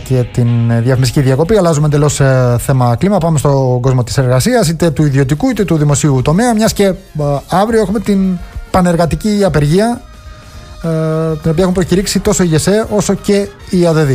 και την διαφημιστική διακοπή. Αλλάζουμε εντελώς θέμα κλίμα. Πάμε στον κόσμο της εργασίας, είτε του ιδιωτικού είτε του δημοσίου τομέα. Μιας και αύριο έχουμε την πανεργατική απεργία, την οποία έχουν προκηρύξει τόσο η ΓΕΣΕ όσο και η ΑΔΔ.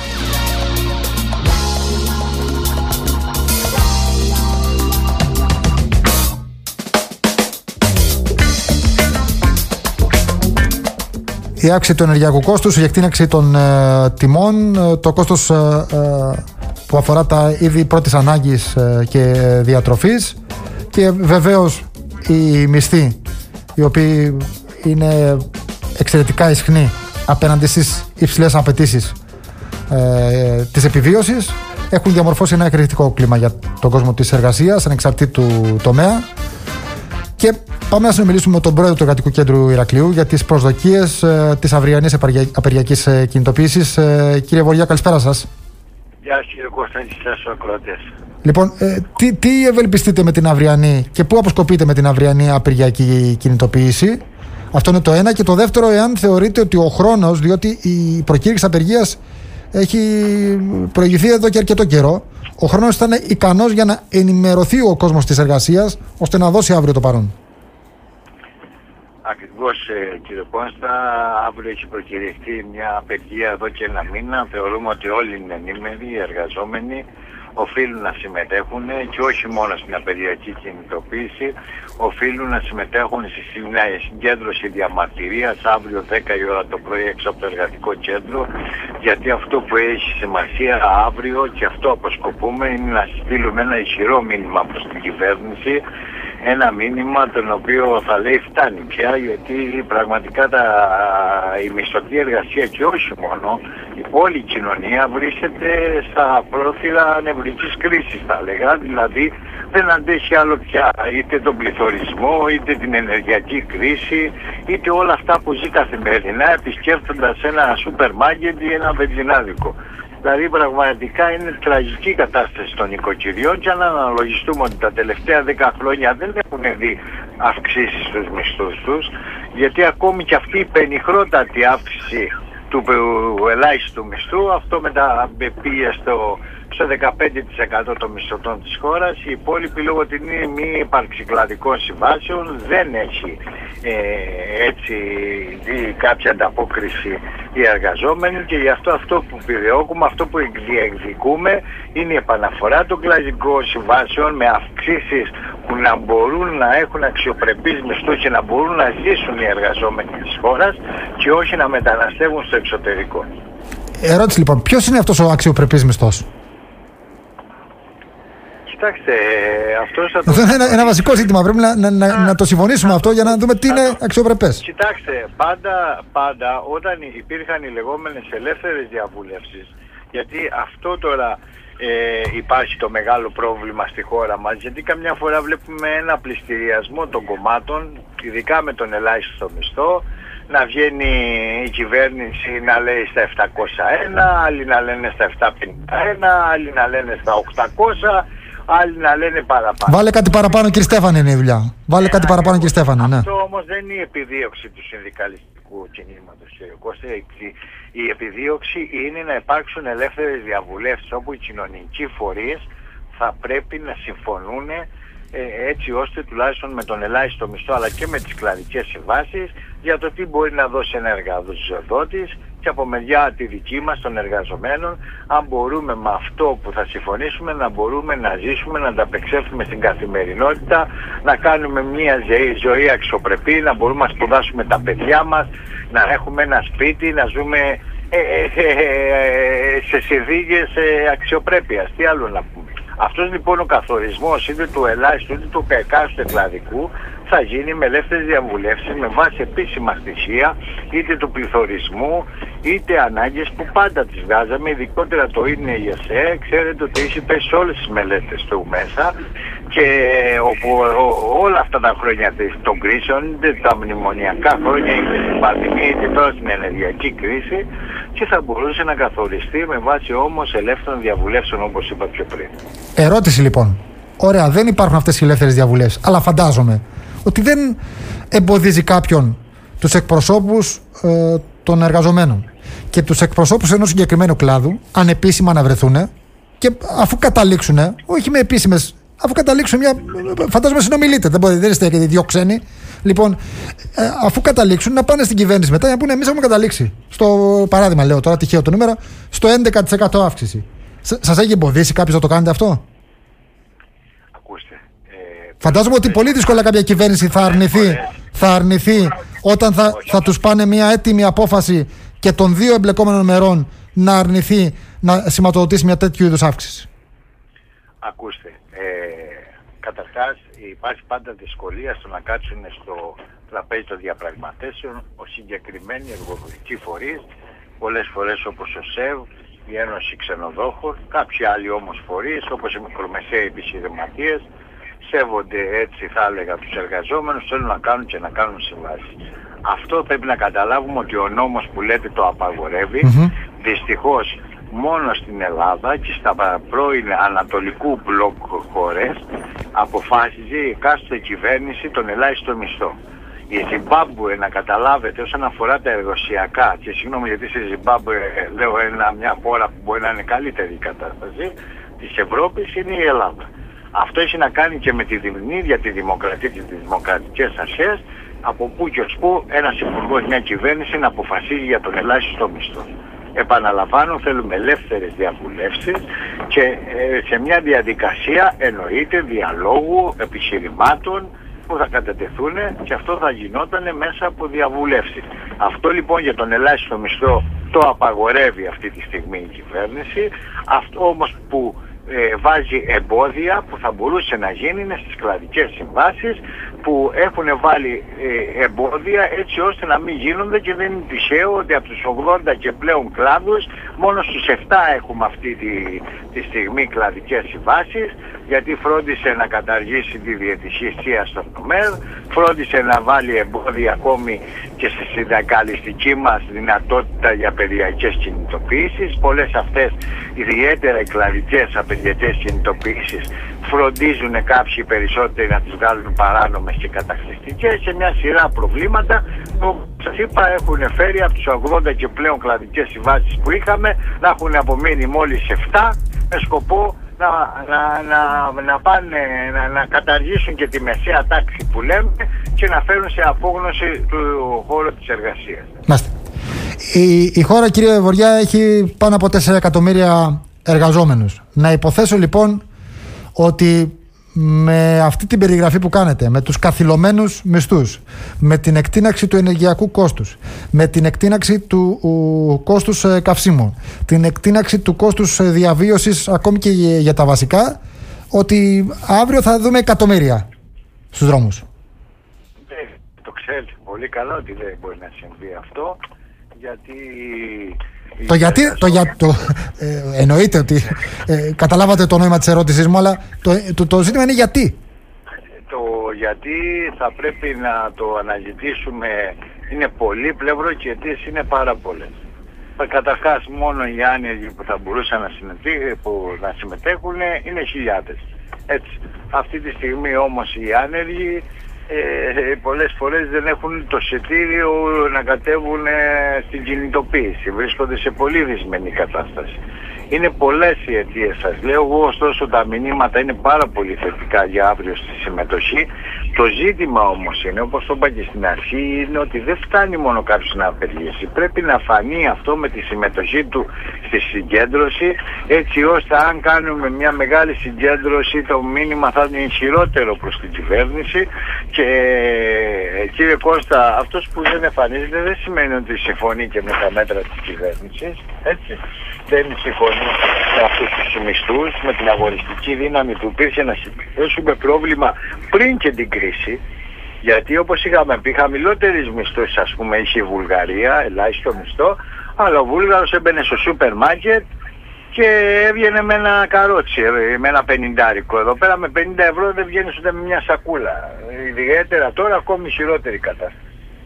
Η αύξηση του ενεργειακού κόστους, η εκτείναξη των τιμών, το κόστος που αφορά τα είδη πρώτης ανάγκης και διατροφής και βεβαίως οι μισθοί, οι οποίοι είναι εξαιρετικά ισχνοί απέναντι στις υψηλές απαιτήσεις της επιβίωσης, έχουν διαμορφώσει ένα εκρηκτικό κλίμα για τον κόσμο της εργασίας, ανεξαρτήτου τομέα. Και πάμε να συνομιλήσουμε με τον πρόεδρο του Εργατικού Κέντρου Ηρακλείου για τις προσδοκίες της αυριανής απεργιακής κινητοποίησης. Κύριε Βοριά, καλησπέρα σας. Γεια σας κύριε Κωνσταντίνη, σας ο ακροατές. Λοιπόν, τι ευελπιστείτε με την αυριανή και πού αποσκοπείτε με την αυριανή απεργιακή κινητοποίηση? Αυτό είναι το ένα. Και το δεύτερο, εάν θεωρείτε ότι ο χρόνος, διότι η προκήρυξη απεργίας έχει προηγηθεί εδώ και αρκετό καιρό, ο χρόνος ήταν ικανός για να ενημερωθεί ο κόσμος της εργασίας ώστε να δώσει αύριο το παρόν? Ακριβώς κύριε Κώστα, αύριο έχει προκηρυχθεί μια απεργία εδώ και ένα μήνα. Θεωρούμε ότι όλοι είναι ενήμεροι, οι εργαζόμενοι οφείλουν να συμμετέχουν και όχι μόνο στην απεργιακή κινητοποίηση, οφείλουν να συμμετέχουν στη συγκέντρωση διαμαρτυρίας αύριο 10 η ώρα το πρωί έξω από το Εργατικό Κέντρο, γιατί αυτό που έχει σημασία αύριο και αυτό αποσκοπούμε είναι να στείλουμε ένα ισχυρό μήνυμα προς την κυβέρνηση, ένα μήνυμα τον οποίο θα λέει φτάνει πια, γιατί πραγματικά η μισθωτή εργασία και όχι μόνο, η όλη κοινωνία βρίσκεται στα πρόθυρα νευρικής κρίσης, θα λέγα, δηλαδή δεν αντέχει άλλο πια είτε τον πληθωρισμό, είτε την ενεργειακή κρίση, είτε όλα αυτά που ζει καθημερινά επισκέφτοντας ένα σούπερ μάρκετ ή ένα βενζινάδικο. Δηλαδή πραγματικά είναι τραγική κατάσταση των οικοκυριών και αν αναλογιστούμε ότι τα τελευταία 10 χρόνια δεν έχουν δει αυξήσεις στους μισθούς τους, γιατί ακόμη και αυτή η πενιχρότατη αύξηση του ελάχιστου μισθού, αυτό πήγε στο 15% των μισθωτών της χώρας. Η υπόλοιπη λόγω την μη ύπαρξη κλαδικών συμβάσεων δεν έχει έτσι δει κάποια ανταπόκριση οι εργαζόμενοι και γι' αυτό που επιδιώκουμε, αυτό που διεκδικούμε είναι η επαναφορά των κλαδικών συμβάσεων με αυξήσεις που να μπορούν να έχουν αξιοπρεπείς μισθούς και να μπορούν να ζήσουν οι εργαζόμενοι της χώρας και όχι να μεταναστεύουν στο εξωτερικό. Ερώτηση λοιπόν, ποιος είναι αυτός ο αξιοπρεπής μισθός? Κοιτάξτε, αυτό είναι ένα βασικό ζήτημα. Πρέπει να το συμφωνήσουμε αυτό για να δούμε τι είναι αξιοπρεπές. Κοιτάξτε, πάντα όταν υπήρχαν οι λεγόμενες ελεύθερες διαβουλεύσεις, γιατί αυτό τώρα υπάρχει το μεγάλο πρόβλημα στη χώρα μας, γιατί καμιά φορά βλέπουμε ένα πληστηριασμό των κομμάτων, ειδικά με τον ελάχιστο μισθό, να βγαίνει η κυβέρνηση να λέει στα 701, άλλοι να λένε στα 751, άλλοι να λένε στα 800, άλλοι να λένε παραπάνω. Βάλε κάτι παραπάνω κύριε Στέφανε είναι η δουλειά. Κάτι παραπάνω κύριε Στέφανε, ναι. Αυτό όμως δεν είναι η επιδίωξη του συνδικαλιστικού κινήματος, κύριε Κώστα. Η επιδίωξη είναι να υπάρξουν ελεύθερες διαβουλεύσεις όπου οι κοινωνικοί φορείς θα πρέπει να συμφωνούν έτσι ώστε τουλάχιστον με τον ελάχιστο μισθό αλλά και με τις κλαδικές συμβάσεις για το τι μπορεί να δώσει ένα εργαδότης και από μεριά τη δική μας των εργαζομένων, αν μπορούμε με αυτό που θα συμφωνήσουμε να μπορούμε να ζήσουμε, να ανταπεξέλθουμε στην καθημερινότητα, να κάνουμε μια ζωή αξιοπρεπή, να μπορούμε να σπουδάσουμε τα παιδιά μας, να έχουμε ένα σπίτι, να ζούμε σε συνθήκες αξιοπρέπειας. Τι άλλο να πούμε. Αυτός λοιπόν ο καθορισμός είτε του ελάχιστου είτε του εκάστοτε κλαδικού θα γίνει με ελεύθερες διαβουλεύσεις με βάση επίσημα στοιχεία είτε του πληθωρισμού είτε ανάγκες που πάντα τις βγάζαμε, ειδικότερα το είναι η ΕΣΕ. Ξέρετε ότι έχει πέσει σε όλες τις μελέτες του μέσα και όπου όλα αυτά τα χρόνια των κρίσεων, είτε τα μνημονιακά χρόνια είτε στην πανδημία είτε τώρα στην ενεργειακή κρίση, και θα μπορούσε να καθοριστεί με βάση όμως ελεύθερων διαβουλεύσεων όπως είπα πιο πριν. Ερώτηση λοιπόν. Ωραία, δεν υπάρχουν αυτές οι ελεύθερες διαβουλεύσεις, αλλά φαντάζομαι ότι δεν εμποδίζει κάποιον τους εκπροσώπους των εργαζομένων και τους εκπροσώπους ενός συγκεκριμένου κλάδου, ανεπίσημα να βρεθούν και αφού καταλήξουν, όχι με επίσημες, αφού καταλήξουν φαντάζομαι συνομιλείτε, δεν είστε δύο ξένοι. Λοιπόν, αφού καταλήξουν να πάνε στην κυβέρνηση μετά για να πούνε εμείς έχουμε καταλήξει. Στο παράδειγμα, λέω τώρα τυχαίο το νούμερο, στο 11% αύξηση. Σας έχει εμποδίσει κάποιος να το κάνετε αυτό? Ακούστε. Φαντάζομαι ότι πολύ δύσκολα κάποια κυβέρνηση θα αρνηθεί όταν θα τους πάνε μια έτοιμη απόφαση και των δύο εμπλεκόμενων μερών να αρνηθεί να σηματοδοτήσει μια τέτοιου είδους αύξηση. Ακούστε. Καταρχάς υπάρχει πάντα δυσκολία στο να κάτσουν στο τραπέζι των διαπραγματεύσεων ο συγκεκριμένοι εργοδοτικοί φορείς, πολλές φορές όπως ο ΣΕΒ, η Ένωση Ξενοδόχων, κάποιοι άλλοι όμως φορείς όπως οι μικρομεσαίοι επιχειρηματίες σέβονται, έτσι θα έλεγα, τους εργαζόμενους, θέλουν να κάνουν και να κάνουν συμβάσεις. Αυτό πρέπει να καταλάβουμε ότι ο νόμος που λέτε το απαγορεύει, δυστυχώς μόνο στην Ελλάδα και στα πρώην ανατολικού μπλοκ χώρες αποφάσιζε η εκάστοτε κυβέρνηση τον ελάχιστο μισθό. Η Ζιμπάμπουε, να καταλάβετε, όσον αφορά τα εργοσιακά, και συγγνώμη γιατί στη Ζιμπάμπουε λέω μια χώρα που μπορεί να είναι καλύτερη η κατάσταση της Ευρώπης, είναι η Ελλάδα. Αυτό έχει να κάνει και με την ίδια τη δημοκρατία και τις δημοκρατικές αρχές, από πού και ως πού ένας υπουργός, μια κυβέρνηση να αποφασίζει για τον ελάχιστο μισθό. Επαναλαμβάνω, θέλουμε ελεύθερες διαβουλεύσεις και σε μια διαδικασία εννοείται διαλόγου, επιχειρημάτων που θα κατατεθούν και αυτό θα γινόταν μέσα από διαβουλεύσεις. Αυτό λοιπόν για τον ελάχιστο μισθό το απαγορεύει αυτή τη στιγμή η κυβέρνηση. Αυτό όμως που βάζει εμπόδια που θα μπορούσε να γίνει είναι στις κλαδικές συμβάσεις που έχουν βάλει εμπόδια έτσι ώστε να μην γίνονται, και δεν είναι τυχαίο ότι από τους 80 και πλέον κλάδους μόνο στους 7 έχουμε αυτή τη στιγμή κλαδικές συμβάσεις, γιατί φρόντισε να καταργήσει τη διαιτησία στον ΤΟΜΕΡ, φρόντισε να βάλει εμπόδια ακόμη και στη συνδικαλιστική μας δυνατότητα για περιοδικές κινητοποιήσεις. Πολλές αυτές, ιδιαίτερα οι κλαδικές απεργιακές κινητοποιήσεις, φροντίζουν κάποιοι περισσότεροι να τις βγάλουν παράνομες και καταχρηστικές, και μια σειρά προβλήματα που σας είπα έχουν φέρει από τους 80 και πλέον κλαδικές συμβάσεις που είχαμε να έχουν απομείνει μόλις 7 με σκοπό να πάνε να καταργήσουν και τη μεσαία τάξη που λέμε και να φέρουν σε απόγνωση του χώρου της εργασίας. Η χώρα, κύριε Βοριά, έχει πάνω από 4 εκατομμύρια εργαζόμενους. Να υποθέσω λοιπόν ότι με αυτή την περιγραφή που κάνετε, με τους καθυλωμένους μισθούς, με την εκτείναξη του ενεργειακού κόστους, με την εκτείναξη του κόστους καυσίμων, την εκτείναξη του κόστους διαβίωσης ακόμη και για τα βασικά, ότι αύριο θα δούμε εκατομμύρια στους δρόμους. Το ξέρετε πολύ καλά ότι δεν μπορεί να συμβεί αυτό, γιατί... Εννοείται ότι καταλάβατε το νόημα της ερώτησής μου, αλλά το ζήτημα είναι γιατί. Το γιατί θα πρέπει να το αναζητήσουμε είναι πολύπλευρο και αιτίες είναι πάρα πολλές. Καταρχάς μόνο οι άνεργοι που θα μπορούσαν να συμμετέχουν είναι χιλιάδες. Έτσι. Αυτή τη στιγμή όμως οι άνεργοι πολλές φορές δεν έχουν το εισιτήριο να κατέβουν στην κινητοποίηση. Βρίσκονται σε πολύ δυσμενή κατάσταση. Είναι πολλές οι αιτίες, σας λέω. Εγώ ωστόσο τα μηνύματα είναι πάρα πολύ θετικά για αύριο στη συμμετοχή. Το ζήτημα όμως είναι, όπως το είπα και στην αρχή, είναι ότι δεν φτάνει μόνο κάποιος να απεργήσει. Πρέπει να φανεί αυτό με τη συμμετοχή του στη συγκέντρωση, έτσι ώστε αν κάνουμε μια μεγάλη συγκέντρωση το μήνυμα θα είναι ισχυρότερο προς την κυβέρνηση. Και κύριε Κώστα, αυτός που δεν εμφανίζεται δεν σημαίνει ότι συμφωνεί και με τα μέτρα της κυβέρνησης, έτσι. Δεν συμφωνεί με αυτούς τους μισθούς, με την αγοριστική δύναμη που υπήρχε να συμπληρώσουμε πρόβλημα πριν και την κρίση. Γιατί όπως είχαμε πει, χαμηλότερες μισθούς, ας πούμε, είχε η Βουλγαρία, ελάχιστο μισθό, αλλά ο Βούλγαρος έμπαινε στο σούπερ μάρκετ και έβγαινε με ένα καρότσι, με ένα 50. Εδώ πέρα με 50 ευρώ δεν βγαίνεις ούτε με μια σακούλα. Ιδιαίτερα τώρα ακόμη χειρότερη κατάσταση.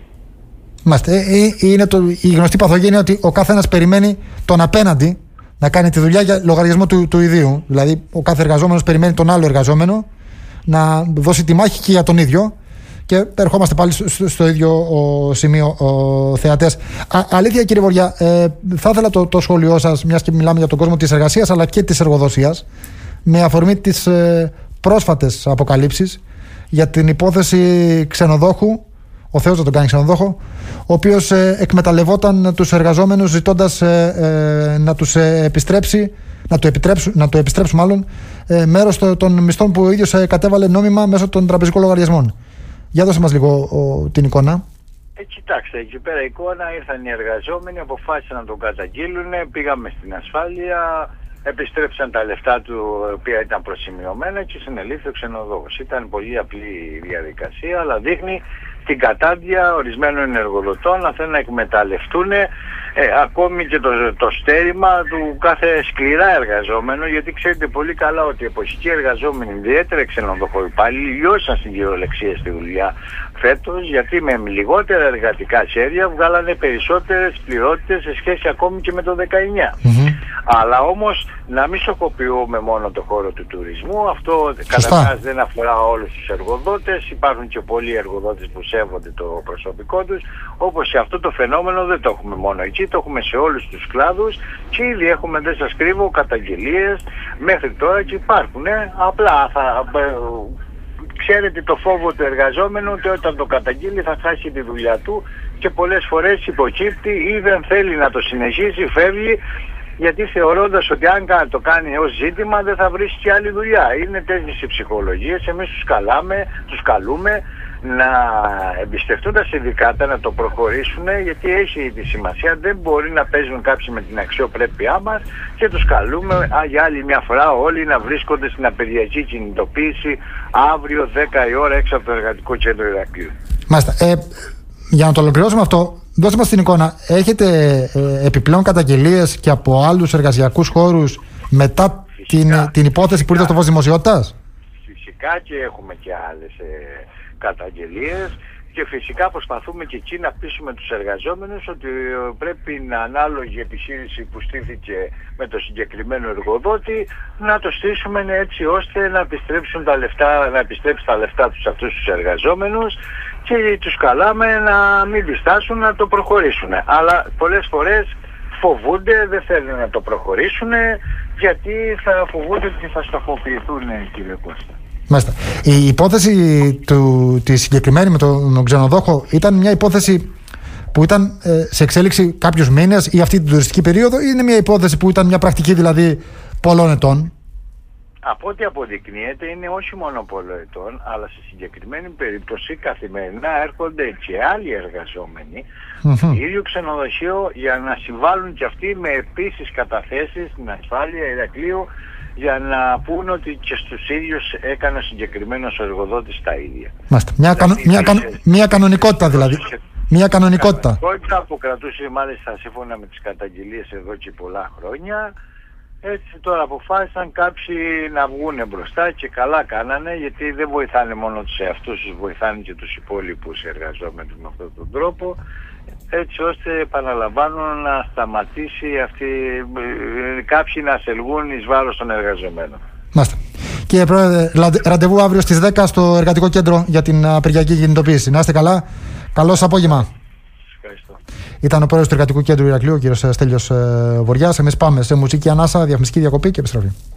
Είναι η γνωστή παθογένεια ότι ο καθένας περιμένει τον απέναντι να κάνει τη δουλειά για λογαριασμό του ιδίου. Δηλαδή, ο κάθε εργαζόμενος περιμένει τον άλλο εργαζόμενο να δώσει τη μάχη και για τον ίδιο. Και ερχόμαστε πάλι στο ίδιο σημείο, θεατές. Αλήθεια, κύριε Βοριά, θα ήθελα το σχόλιο σας, μιας και μιλάμε για τον κόσμο της εργασίας αλλά και της εργοδοσίας, με αφορμή τις πρόσφατες αποκαλύψεις για την υπόθεση ξενοδόχου, ο Θεός δεν τον κάνει ξενοδόχο, ο οποίος εκμεταλλευόταν τους εργαζόμενους ζητώντας να τους επιστρέψει, να το επιστρέψουν μάλλον, μέρος των μισθών που ο ίδιος κατέβαλε νόμιμα μέσω των τραπεζικών λογαριασμών. Για δώσε μας λίγο την εικόνα. Κοιτάξτε, εκεί πέρα η εικόνα, ήρθαν οι εργαζόμενοι, αποφάσισαν να τον καταγγείλουν, πήγαμε στην ασφάλεια, επιστρέψαν τα λεφτά του, οποία ήταν προσημειωμένα, και συνελήφθη ο ξενοδόχος. Ήταν πολύ απλή η διαδικασία, αλλά δείχνει την κατάντια ορισμένων εργοδοτών να θέλουν να εκμεταλλευτούν ακόμη και το στέρημα του κάθε σκληρά εργαζόμενου, γιατί ξέρετε πολύ καλά ότι οι εποχικοί εργαζόμενοι, ιδιαίτερα ξενοδοχοϊπάλληλοι, λιώσαν στην κυριολεξία στη δουλειά φέτος, γιατί με λιγότερα εργατικά χέρια βγάλανε περισσότερες πληρότητες σε σχέση ακόμη και με το 19. Αλλά όμως να μην σοκοποιούμε μόνο το χώρο του τουρισμού. Αυτό καταρχάς δεν αφορά όλους τους εργοδότες. Υπάρχουν και πολλοί εργοδότες που σέβονται το προσωπικό τους. Όπως σε αυτό το φαινόμενο δεν το έχουμε μόνο εκεί, το έχουμε σε όλους τους κλάδους, και ήδη έχουμε, δεν σας κρύβω, καταγγελίες μέχρι τώρα και υπάρχουν. Απλά ξέρετε το φόβο του εργαζόμενου ότι όταν το καταγγείλει θα χάσει τη δουλειά του, και πολλές φορές υποκύπτει ή δεν θέλει να το συνεχίσει, φεύγει, γιατί θεωρώντας ότι αν το κάνει ως ζήτημα δεν θα βρει και άλλη δουλειά. Είναι τέτοιες οι ψυχολογίες. Εμείς τους καλούμε να εμπιστευτούν τα συνδικάτα, να το προχωρήσουν, γιατί έχει τη σημασία. Δεν μπορεί να παίζουν κάποιοι με την αξιοπρέπειά μας, και τους καλούμε για άλλη μια φορά όλοι να βρίσκονται στην απεργιακή κινητοποίηση αύριο 10 η ώρα έξω από το Εργατικό Κέντρο Ηρακλείου. Μάλιστα. Για να το ολοκληρώσουμε αυτό, δώστε μας την εικόνα. Έχετε επιπλέον καταγγελίες και από άλλους εργασιακούς χώρους μετά την υπόθεση που ήρθε στο φως δημοσιότητας? Φυσικά, και έχουμε και άλλες καταγγελίες, και φυσικά προσπαθούμε και εκεί να πείσουμε τους εργαζόμενους ότι πρέπει να ανάλογη επιχείρηση που στήθηκε με το συγκεκριμένο εργοδότη να το στήσουμε έτσι ώστε να επιστρέψουν τα λεφτά, να επιστρέψει τα λεφτά τους αυτούς τους εργαζόμενους, και τους καλάμε να μην διστάσουν να το προχωρήσουν. Αλλά πολλές φορές φοβούνται, δεν θέλουν να το προχωρήσουν, γιατί θα φοβούνται ότι θα στοχοποιηθούν, κύριε Κώστα. Μάλιστα. Η υπόθεση τη συγκεκριμένη με τον ξενοδόχο ήταν μια υπόθεση που ήταν σε εξέλιξη κάποιους μήνες ή αυτή την τουριστική περίοδο, ή είναι μια υπόθεση που ήταν μια πρακτική δηλαδή πολλών ετών? Από ό,τι αποδεικνύεται είναι όχι μόνο πολλών ετών, αλλά σε συγκεκριμένη περίπτωση καθημερινά έρχονται και άλλοι εργαζόμενοι στο ίδιο ξενοδοχείο για να συμβάλλουν και αυτοί με επίσης καταθέσεις στην ασφάλεια Ηρακλείου, για να πούν ότι και στους ίδιους έκανε ο συγκεκριμένος εργοδότης τα ίδια. Μια κανονικότητα δηλαδή. Μια κανονικότητα. Κανονικότητα που κρατούσε μάλιστα σύμφωνα με τις καταγγελίες εδώ και πολλά χρόνια. Έτσι τώρα αποφάσισαν κάποιοι να βγουν μπροστά, και καλά κάνανε, γιατί δεν βοηθάνε μόνο τους εαυτούς τους, βοηθάνε και τους υπόλοιπους εργαζόμενους με αυτόν τον τρόπο, έτσι ώστε, επαναλαμβάνω, να σταματήσει κάποιοι να σελγούν εις βάρος των εργαζομένων. Μάλιστα. Κύριε Πρόεδρε, ραντεβού αύριο στις 10 στο Εργατικό Κέντρο για την απεργιακή κινητοποίηση. Να είστε καλά. Καλό σας απόγευμα. Ευχαριστώ. Ήταν ο πρόεδρος του Εργατικού Κέντρου Ηρακλείου, ο κύριος Στέλιος Βοριάς. Εμείς πάμε σε μουσική ανάσα, διαφημιστική διακοπή και επιστροφή.